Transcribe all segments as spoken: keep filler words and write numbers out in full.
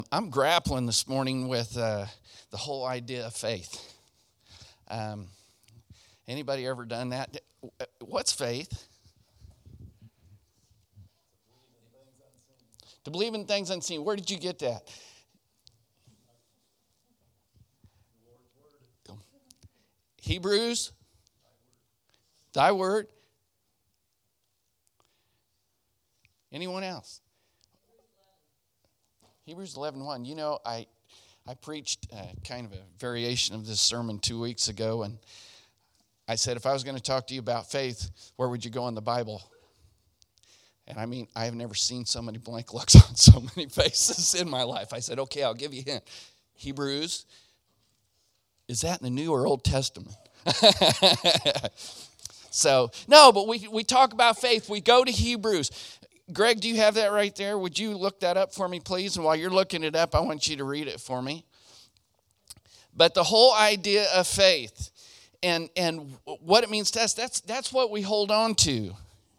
I'm grappling this morning with uh, the whole idea of faith. Um, anybody ever done that? What's faith? To believe in things unseen. Where did you get that? Hebrews? Thy word? Anyone else? Hebrews eleven one. You know, I I preached uh, kind of a variation of this sermon two weeks ago, and I said, if I was going to talk to you about faith, where would you go in the Bible? And I mean, I have never seen so many blank looks on so many faces in my life. I said, okay, I'll give you a hint. Hebrews, is that in the New or Old Testament? So, no, but we, we talk about faith. We go to Hebrews. Greg, do you have that right there? Would you look that up for me, please? And while you're looking it up, I want you to read it for me. But the whole idea of faith and, and what it means to us, that's, that's what we hold on to.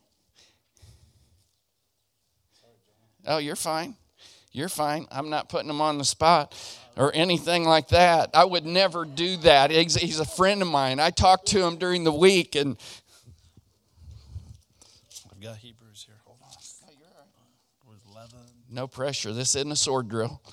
Oh, you're fine. You're fine. I'm not putting him on the spot or anything like that. I would never do that. He's, he's a friend of mine. I talked to him during the week, and I've got Hebrews here. Hold on. Oh, you're all right. It was eleven. No pressure. This isn't a sword drill.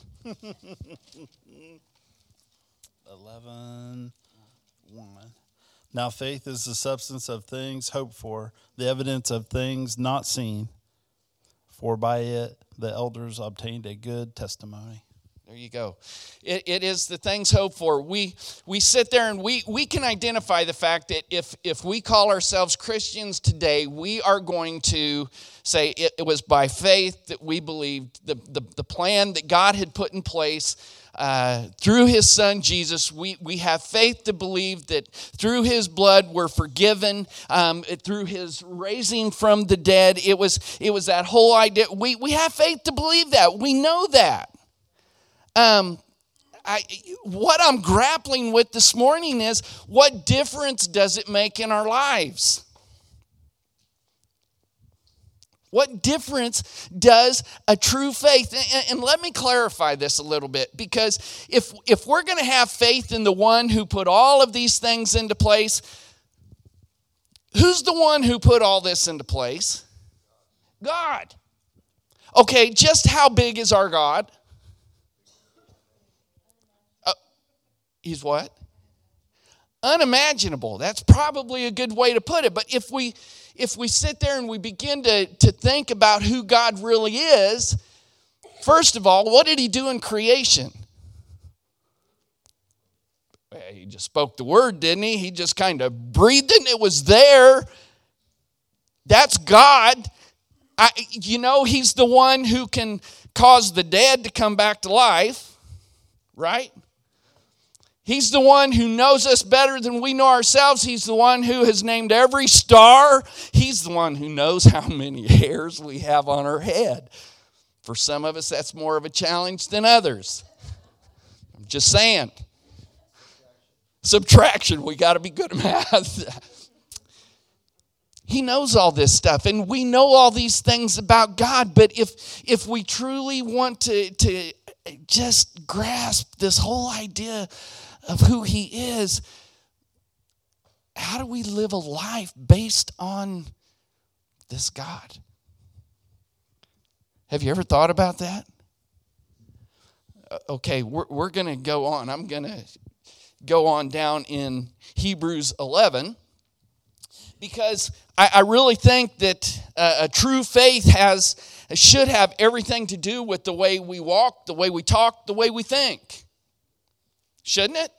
eleven one. Now faith is the substance of things hoped for, the evidence of things not seen. For by it the elders obtained a good testimony. There you go. It, it is the things hoped for. We we sit there and we, we can identify the fact that if, if we call ourselves Christians today, we are going to say it, it was by faith that we believed the, the, the plan that God had put in place uh, through his son Jesus. We, we have faith to believe that through his blood we're forgiven, um, through his raising from the dead. It was, it was that whole idea. We, we have faith to believe that. We know that. Um, I, what I'm grappling with this morning is, what difference does it make in our lives? What difference does a true faith? And, and let me clarify this a little bit, because if, if we're going to have faith in the one who put all of these things into place, who's the one who put all this into place? God. Okay, just how big is our God? He's what? Unimaginable. That's probably a good way to put it. But if we if we sit there and we begin to, to think about who God really is, first of all, what did he do in creation? Well, he just spoke the word, didn't he? He just kind of breathed it and it was there. That's God. I, you know, he's the one who can cause the dead to come back to life, right? He's the one who knows us better than we know ourselves. He's the one who has named every star. He's the one who knows how many hairs we have on our head. For some of us, that's more of a challenge than others. I'm just saying. Subtraction, we got to be good at math. He knows all this stuff, and we know all these things about God. But if if we truly want to, to just grasp this whole idea of who he is, how do we live a life based on this God? Have you ever thought about that? Okay, we're, we're going to go on. I'm going to go on down in Hebrews eleven, because I, I really think that a, a true faith has should have everything to do with the way we walk, the way we talk, the way we think. Shouldn't it?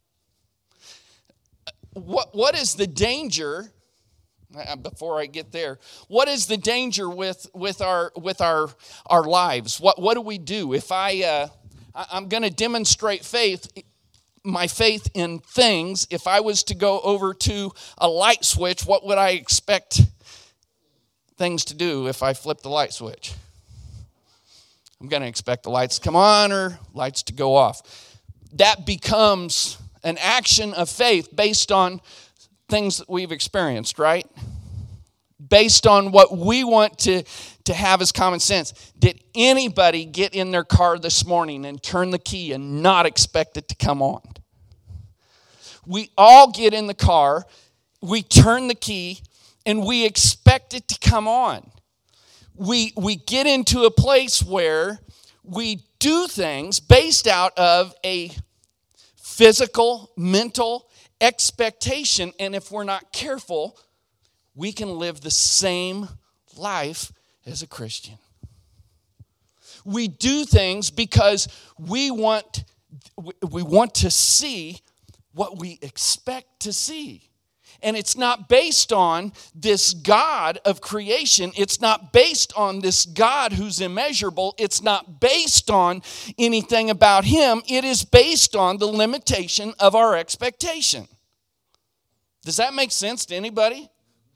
What What is the danger, before I get there, what is the danger with, with our with our our lives? What what do we do? If I, uh, I'm going to demonstrate faith, my faith in things. If I was to go over to a light switch, what would I expect things to do if I flip the light switch? I'm going to expect the lights to come on or lights to go off. That becomes an action of faith based on things that we've experienced, right? based on what we want to, to have as common sense. Did anybody get in their car this morning and turn the key and not expect it to come on? We all get in the car, we turn the key, and we expect it to come on. We, we get into a place where we do things based out of a physical, mental expectation, and if we're not careful, we can live the same life as a Christian. We do things because we want, we want to see what we expect to see. And it's not based on this God of creation. It's not based on this God who's immeasurable. It's not based on anything about him. It is based on the limitation of our expectation. Does that make sense to anybody?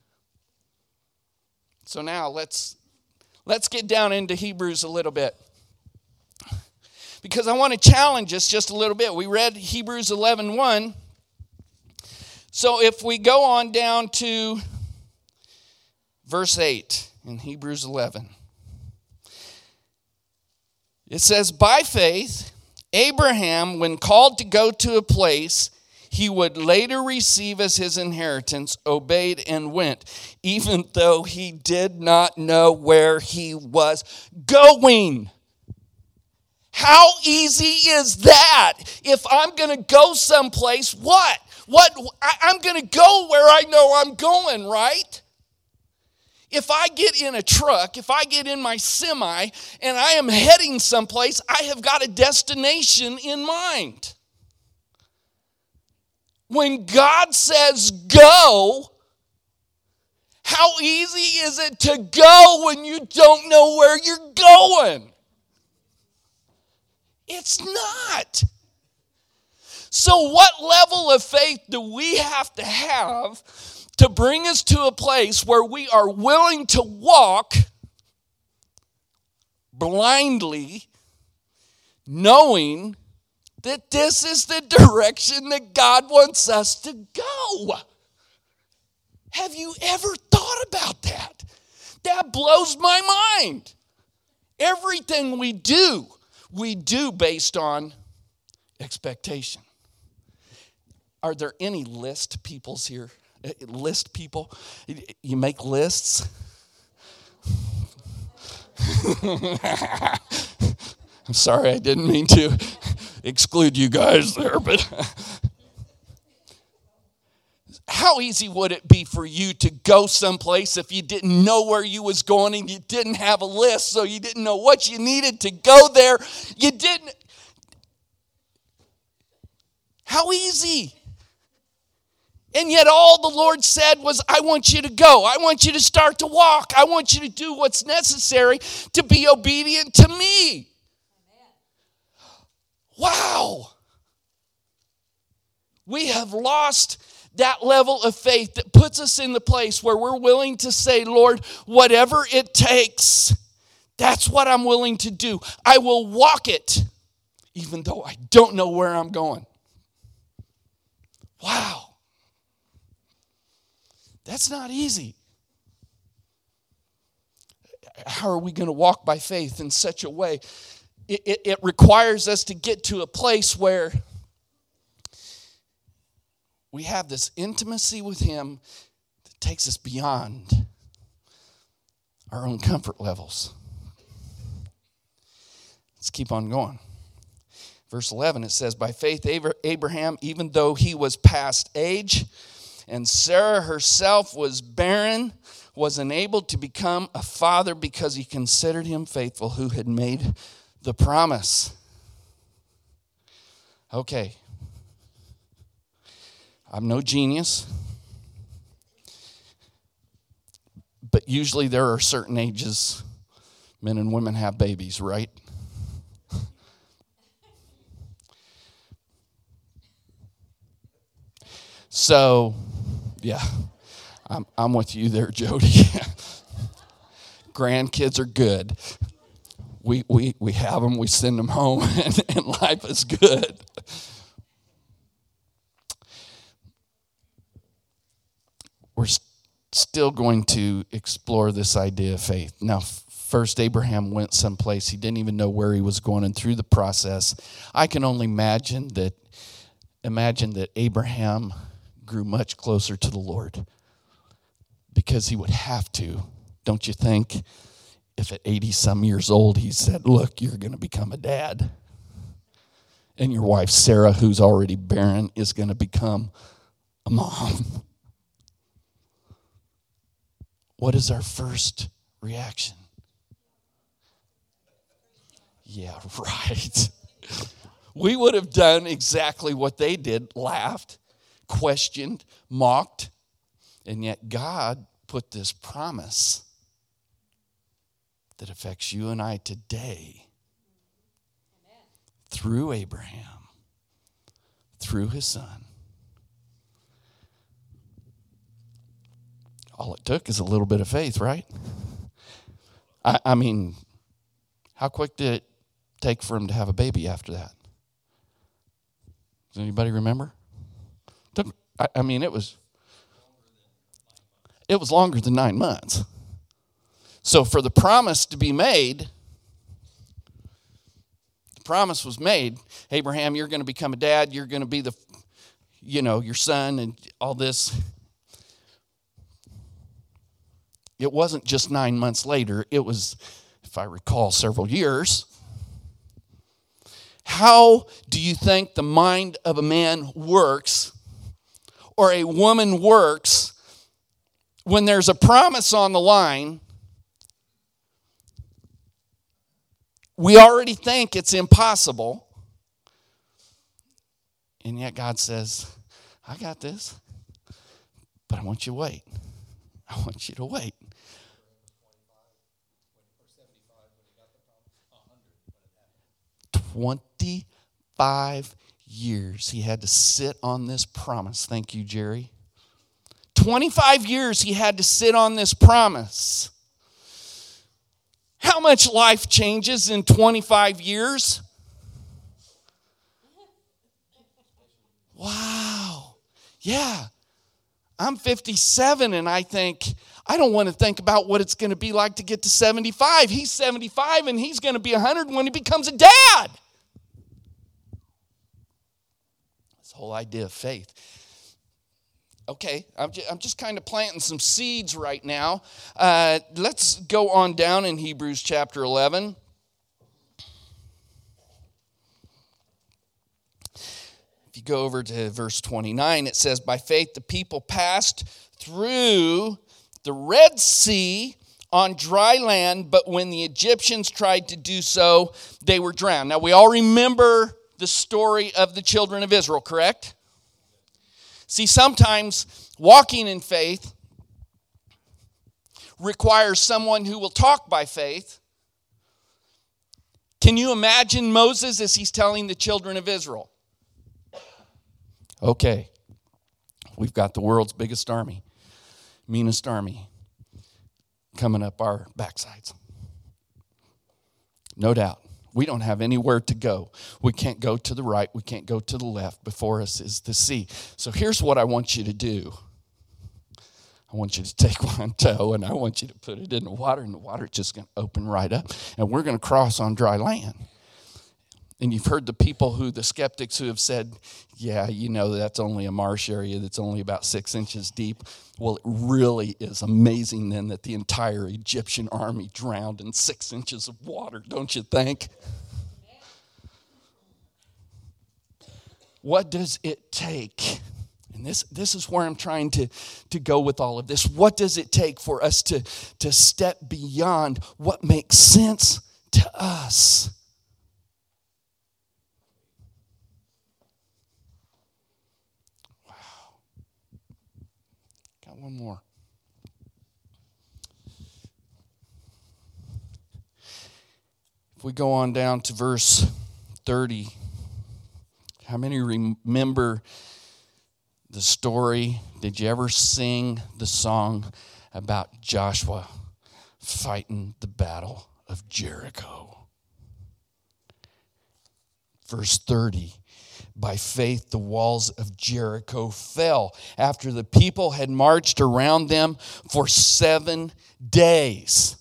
So now let's let's get down into Hebrews a little bit. Because I want to challenge us just a little bit. We read Hebrews eleven one. So if we go on down to verse eight in Hebrews eleven, it says, by faith, Abraham, when called to go to a place he would later receive as his inheritance, obeyed and went, even though he did not know where he was going. How easy is that? If I'm going to go someplace, what? What? I, I'm going to go where I know I'm going, right? If I get in a truck, if I get in my semi, and I am heading someplace, I have got a destination in mind. When God says go, how easy is it to go when you don't know where you're going? It's not. So what level of faith do we have to have to bring us to a place where we are willing to walk blindly, knowing that this is the direction that God wants us to go? Have you ever thought about that? That blows my mind. Everything we do, we do based on expectation. Are there any list peoples here? List people? You make lists? I'm sorry, I didn't mean to exclude you guys there, but how easy would it be for you to go someplace if you didn't know where you was going and you didn't have a list, so you didn't know what you needed to go there? You didn't. How easy. And yet all the Lord said was, I want you to go. I want you to start to walk. I want you to do what's necessary to be obedient to me. Wow. We have lost that level of faith that puts us in the place where we're willing to say, Lord, whatever it takes, that's what I'm willing to do. I will walk it, even though I don't know where I'm going. Wow. That's not easy. How are we going to walk by faith in such a way? It, it, it requires us to get to a place where we have this intimacy with Him that takes us beyond our own comfort levels. Let's keep on going. Verse eleven, it says, by faith Abraham, even though he was past age, and Sarah herself was barren, was enabled to become a father because he considered him faithful who had made the promise. Okay. I'm no genius, but usually there are certain ages men and women have babies, right? So, yeah, I'm, I'm with you there, Jody. Grandkids are good. We, we, we have them, we send them home, and, and life is good. We're, still going to explore this idea of faith. Now, first, Abraham went someplace. He didn't even know where he was going, and through the process, I can only imagine that, imagine that Abraham grew much closer to the Lord, because he would have to, don't you think, if at eighty-some years old he said, look, you're going to become a dad, and your wife Sarah, who's already barren, is going to become a mom. What is our first reaction? Yeah, right. We would have done exactly what they did, laughed, questioned, mocked, and yet God put this promise that affects you and I today. Amen. Through Abraham, through his son. All it took is a little bit of faith, right? I, I mean, how quick did it take for him to have a baby after that? Does anybody remember? Took, I, I mean, it was it was longer than nine months. So for the promise to be made, the promise was made. Abraham, you're going to become a dad. You're going to be the, you know, your son and all this. It wasn't just nine months later. It was, if I recall, several years. How do you think the mind of a man works or a woman works when there's a promise on the line? We already think it's impossible. And yet God says, I got this, but I want you to wait. I want you to wait. twenty-five years he had to sit on this promise. Thank you, Jerry. twenty-five years he had to sit on this promise. How much life changes in twenty-five years? Wow. Yeah. I'm fifty-seven and I think, I don't want to think about what it's going to be like to get to seventy-five. He's seventy-five and he's going to be one hundred when he becomes a dad. This whole idea of faith. Okay, I'm just, I'm just kind of planting some seeds right now. Uh, let's go on down in Hebrews chapter eleven. If you go over to verse twenty-nine, it says, by faith the people passed through the Red Sea on dry land, but when the Egyptians tried to do so, they were drowned. Now, we all remember the story of the children of Israel, correct? See, sometimes walking in faith requires someone who will talk by faith. Can you imagine Moses as he's telling the children of Israel? Okay, we've got the world's biggest army, meanest army, coming up our backsides. No doubt. We don't have anywhere to go. We can't go to the right. We can't go to the left. Before us is the sea. So here's what I want you to do. I want you to take one toe and I want you to put it in the water, and the water is just going to open right up. And we're going to cross on dry land. And you've heard the people who, the skeptics who have said, yeah, you know, that's only a marsh area that's only about six inches deep. Well, it really is amazing then that the entire Egyptian army drowned in six inches of water, don't you think? What does it take? And this, this is where I'm trying to, to go with all of this. What does it take for us to, to step beyond what makes sense to us? One more. If we go on down to verse thirty, how many remember the story? Did you ever sing the song about Joshua fighting the battle of Jericho? Verse thirty. By faith, the walls of Jericho fell after the people had marched around them for seven days.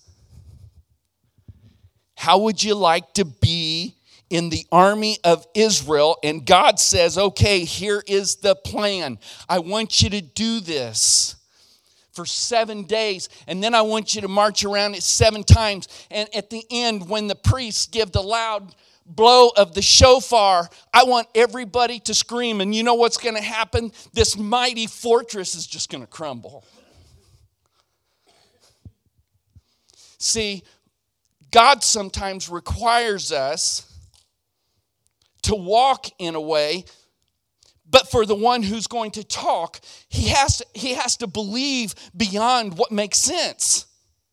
How would you like to be in the army of Israel? And God says, okay, here is the plan. I want you to do this for seven days. And then I want you to march around it seven times. And at the end, when the priests give the loud blow of the shofar, I want everybody to scream. And you know what's going to happen? This mighty fortress is just going to crumble. See, God sometimes requires us to walk in a way, but for the one who's going to talk, he has to, he has to believe beyond what makes sense.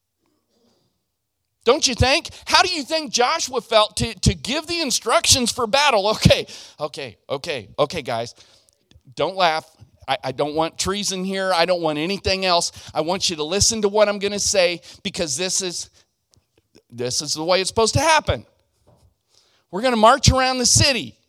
Don't you think? How do you think Joshua felt to, to give the instructions for battle? Okay, okay, okay, okay, guys. Don't laugh. I, I don't want treason here. I don't want anything else. I want you to listen to what I'm going to say, because this is, this is the way it's supposed to happen. We're going to march around the city.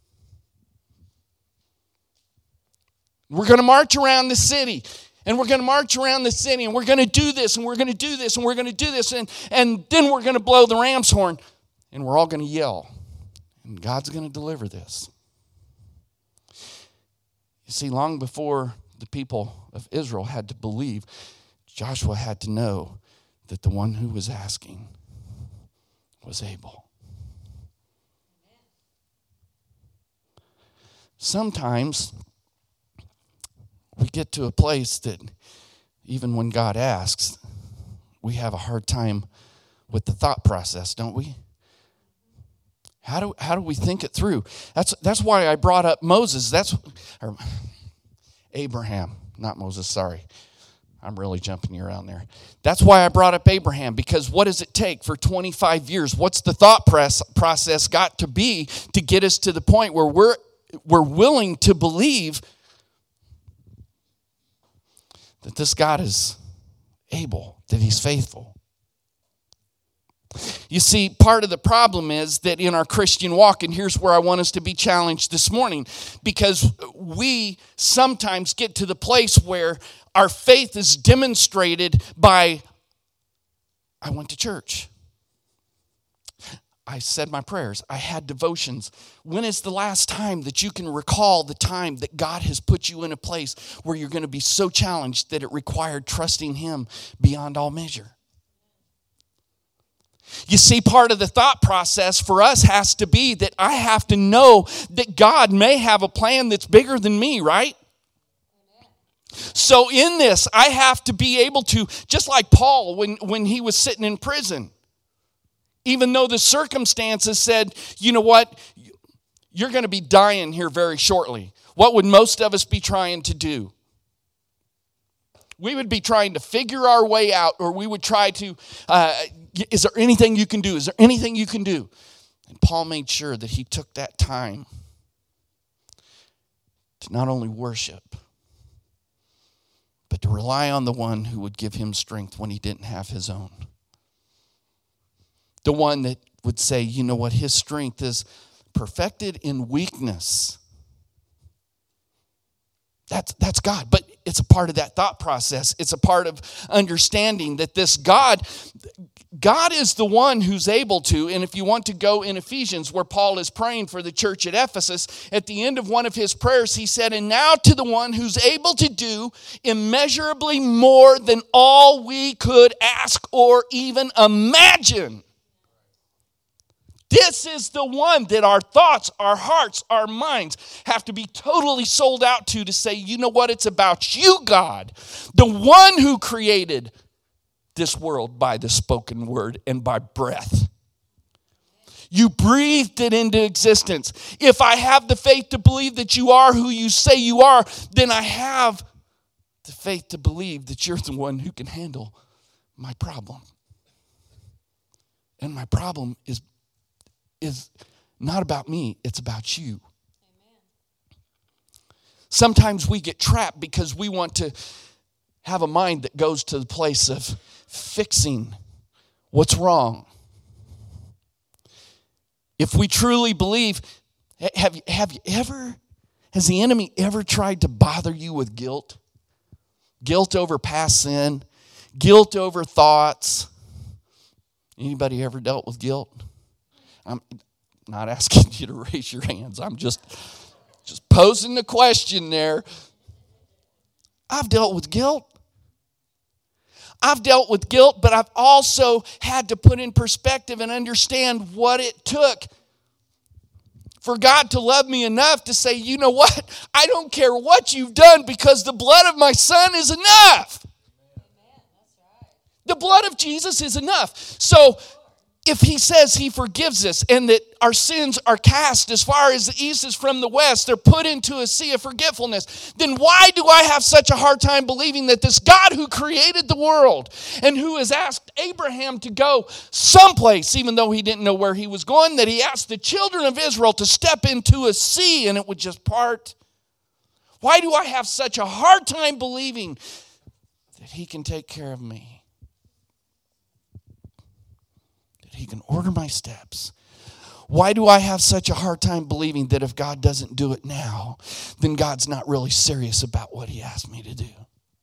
We're going to march around the city. And we're going to march around the city, and we're going to do this, and we're going to do this, and we're going to do this, and, and then we're going to blow the ram's horn, and we're all going to yell. And God's going to deliver this. You see, long before the people of Israel had to believe, Joshua had to know that the one who was asking was able. Sometimes we get to a place that even when God asks, we have a hard time with the thought process, don't we? How do how do we think it through? That's that's why I brought up Moses. That's or Abraham, not Moses, sorry. I'm really jumping you around there. That's why I brought up Abraham, because what does it take for twenty-five years? What's the thought press, process got to be to get us to the point where we're we're willing to believe that this God is able, that he's faithful? You see, part of the problem is that in our Christian walk, and here's where I want us to be challenged this morning, because we sometimes get to the place where our faith is demonstrated by, I went to church. I said my prayers. I had devotions. When is the last time that you can recall the time that God has put you in a place where you're going to be so challenged that it required trusting him beyond all measure? You see, part of the thought process for us has to be that I have to know that God may have a plan that's bigger than me, right? So in this, I have to be able to, just like Paul when, when he was sitting in prison, even though the circumstances said, you know what, you're going to be dying here very shortly. What would most of us be trying to do? We would be trying to figure our way out, or we would try to, uh, is there anything you can do? Is there anything you can do? And Paul made sure that he took that time to not only worship, but to rely on the one who would give him strength when he didn't have his own. The one that would say, you know what, his strength is perfected in weakness. That's, that's God, but it's a part of that thought process. It's a part of understanding that this God, God is the one who's able to, and if you want to go in Ephesians where Paul is praying for the church at Ephesus, at the end of one of his prayers, he said, and now to the one who's able to do immeasurably more than all we could ask or even imagine. This is the one that our thoughts, our hearts, our minds have to be totally sold out to, to say, you know what, it's about you, God, the one who created this world by the spoken word and by breath. You breathed it into existence. If I have the faith to believe that you are who you say you are, then I have the faith to believe that you're the one who can handle my problem. And my problem is is not about me, it's about you. Amen. Sometimes we get trapped because we want to have a mind that goes to the place of fixing what's wrong. If we truly believe, Have, have you ever, has the enemy ever tried to bother you with guilt? Guilt over past sin, guilt over thoughts. Anybody ever dealt with guilt? I'm not asking you to raise your hands. I'm just, just posing the question there. I've dealt with guilt. I've dealt with guilt, but I've also had to put in perspective and understand what it took for God to love me enough to say, you know what? I don't care what you've done because the blood of my son is enough. Amen. That's right. The blood of Jesus is enough. So if he says he forgives us and that our sins are cast as far as the east is from the west, they're put into a sea of forgetfulness, then why do I have such a hard time believing that this God who created the world and who has asked Abraham to go someplace, even though he didn't know where he was going, that he asked the children of Israel to step into a sea and it would just part? Why do I have such a hard time believing that he can take care of me? He can order my steps. Why do I have such a hard time believing that if God doesn't do it now, then God's not really serious about what he asked me to do?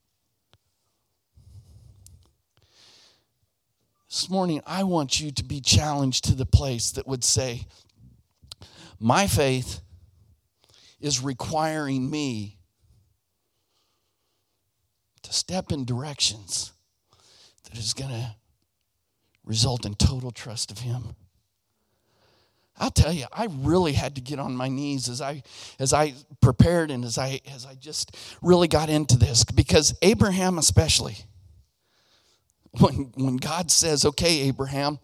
This morning, I want you to be challenged to the place that would say, my faith is requiring me to step in directions that is going to result in total trust of him. I'll tell you, I really had to get on my knees as I as I prepared and as I as I just really got into this, because Abraham especially, when when God says, okay, Abraham,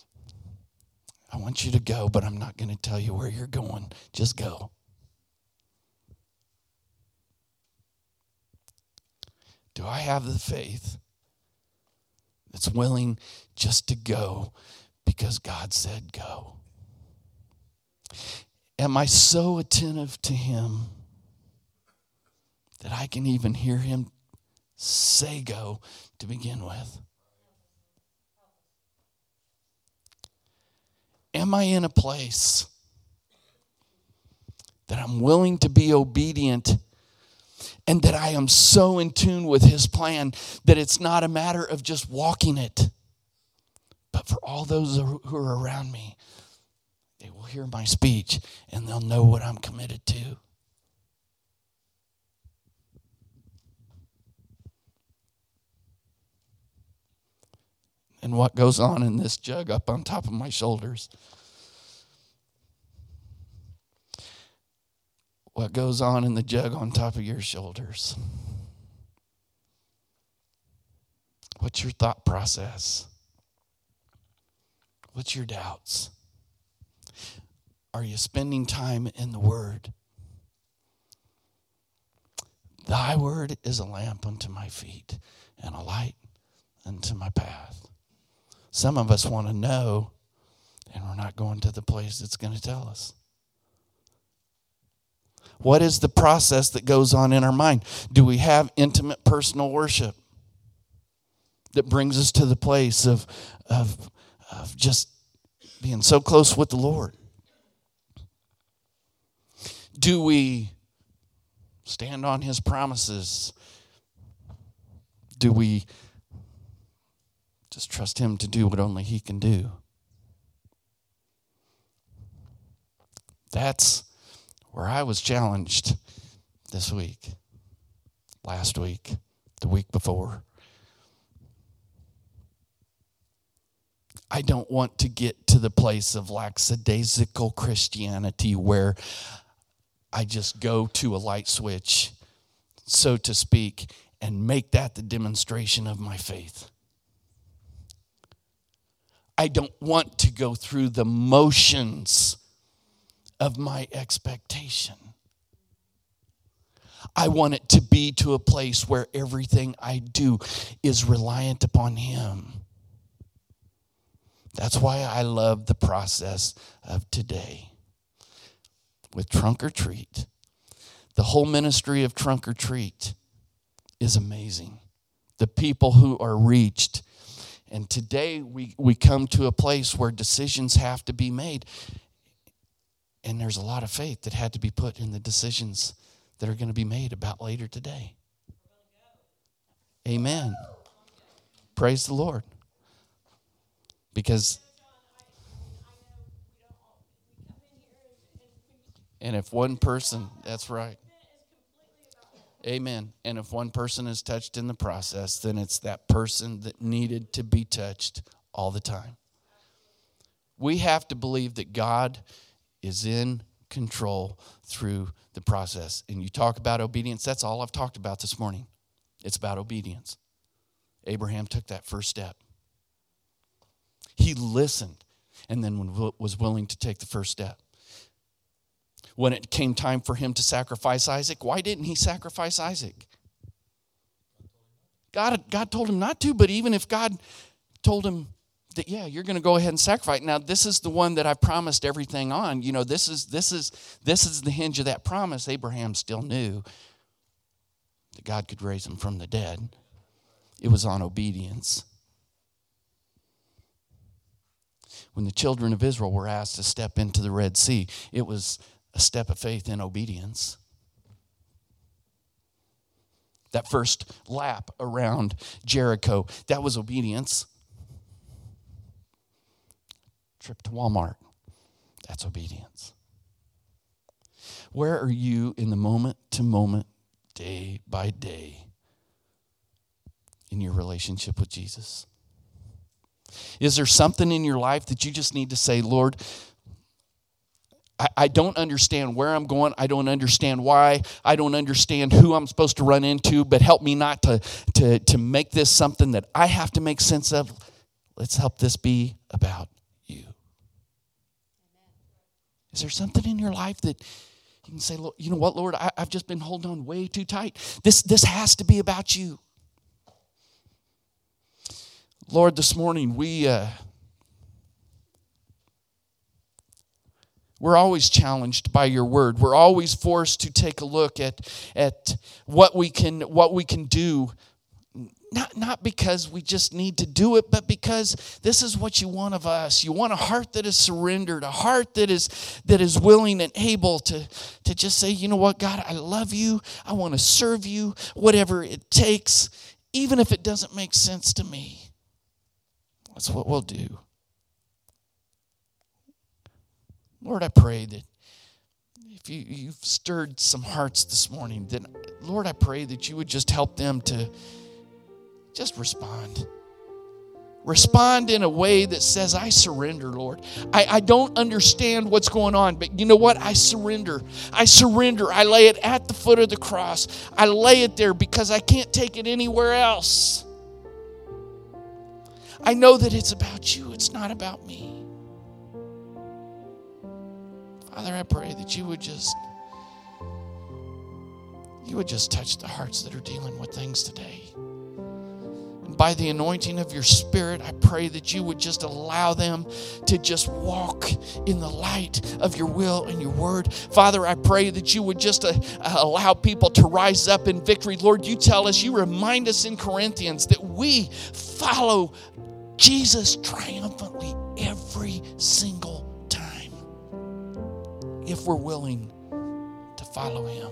I want you to go, but I'm not going to tell you where you're going. Just go. Do I have the faith that's willing just to go because God said go? Am I so attentive to him that I can even hear him say go to begin with? Am I in a place that I'm willing to be obedient and that I am so in tune with his plan that it's not a matter of just walking it, but for all those who are around me, they will hear my speech and they'll know what I'm committed to. And what goes on in this jug up on top of my shoulders? What goes on in the jug on top of your shoulders? What's your thought process? What's your doubts? Are you spending time in the Word? Thy word is a lamp unto my feet and a light unto my path. Some of us want to know, and we're not going to the place that's going to tell us. What is the process that goes on in our mind? Do we have intimate personal worship that brings us to the place of, of, of just being so close with the Lord? Do we stand on his promises? Do we just trust him to do what only he can do? That's where I was challenged this week, last week, the week before. I don't want to get to the place of lackadaisical Christianity where I just go to a light switch, so to speak, and make that the demonstration of my faith. I don't want to go through the motions of my expectation. I want it to be to a place where everything I do is reliant upon him. That's why I love the process of today. With Trunk or Treat, the whole ministry of Trunk or Treat is amazing. The people who are reached. And today we, we come to a place where decisions have to be made. And there's a lot of faith that had to be put in the decisions that are going to be made about later today. Amen. Praise the Lord. Because, and if one person, that's right. Amen. And if one person is touched in the process, then it's that person that needed to be touched all the time. We have to believe that God is in control through the process. And you talk about obedience, that's all I've talked about this morning. It's about obedience. Abraham took that first step. He listened and then was willing to take the first step. When it came time for him to sacrifice Isaac, why didn't he sacrifice Isaac? God, God told him not to, but even if God told him that, yeah, you're going to go ahead and sacrifice. Now, this is the one that I promised everything on. You know, this is this is this is the hinge of that promise. Abraham still knew that God could raise him from the dead. It was on obedience. When the children of Israel were asked to step into the Red Sea, it was a step of faith in obedience. That first lap around Jericho, that was obedience. Trip to Walmart, that's obedience. Where are you in the moment to moment, day by day, in your relationship with Jesus? Is there something in your life that you just need to say, Lord, I, I don't understand where I'm going. I don't understand why. I don't understand who I'm supposed to run into, but help me not to, to, to make this something that I have to make sense of. Let's help this be about you. Is there something in your life that you can say, you know what, Lord, I, I've just been holding on way too tight. This, this has to be about you. Lord, this morning we, uh, we're always challenged by your word. We're always forced to take a look at, at what we can what we can do, not, not because we just need to do it, but because this is what you want of us. You want a heart that is surrendered, a heart that is that is willing and able to, to just say, you know what, God, I love you. I want to serve you, whatever it takes, even if it doesn't make sense to me. That's what we'll do. Lord, I pray that if you, you've stirred some hearts this morning, then, Lord, I pray that you would just help them to just respond. Respond in a way that says, I surrender, Lord. I, I don't understand what's going on, but you know what? I surrender. I surrender. I lay it at the foot of the cross. I lay it there because I can't take it anywhere else. I know that it's about you. It's not about me. Father, I pray that you would just, you would just touch the hearts that are dealing with things today. And by the anointing of your Spirit, I pray that you would just allow them to just walk in the light of your will and your word. Father, I pray that you would just uh, allow people to rise up in victory. Lord, you tell us, you remind us in Corinthians that we follow Jesus triumphantly every single time if we're willing to follow him.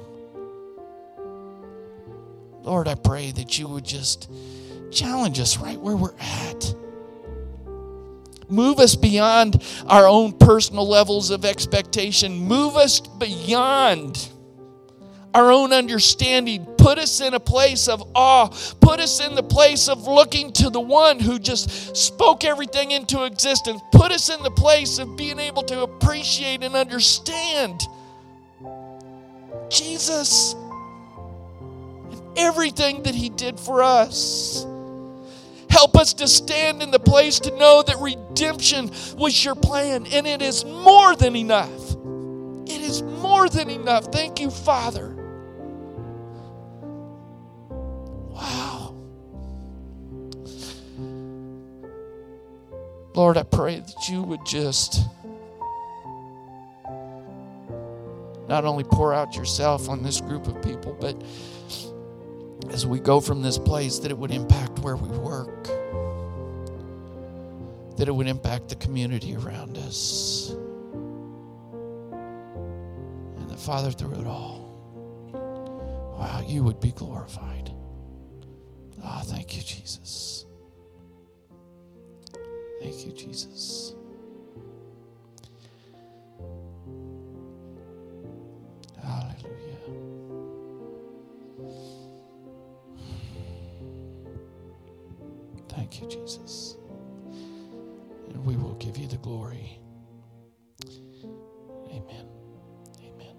Lord, I pray that you would just challenge us right where we're at. Move us beyond our own personal levels of expectation. Move us beyond our own understanding. Put us in a place of awe. Put us in the place of looking to the one who just spoke everything into existence. Put us in the place of being able to appreciate and understand Jesus and everything that he did for us. Help us to stand in the place to know that redemption was your plan, and it is more than enough. It is more than enough. Thank you, Father. Wow. Lord, I pray that you would just not only pour out yourself on this group of people, but as we go from this place, that it would impact where we work, that it would impact the community around us. That, Father, through it all, wow, you would be glorified. Ah, oh, thank you, Jesus. Thank you, Jesus. Hallelujah. Thank you, Jesus. And we will give you the glory.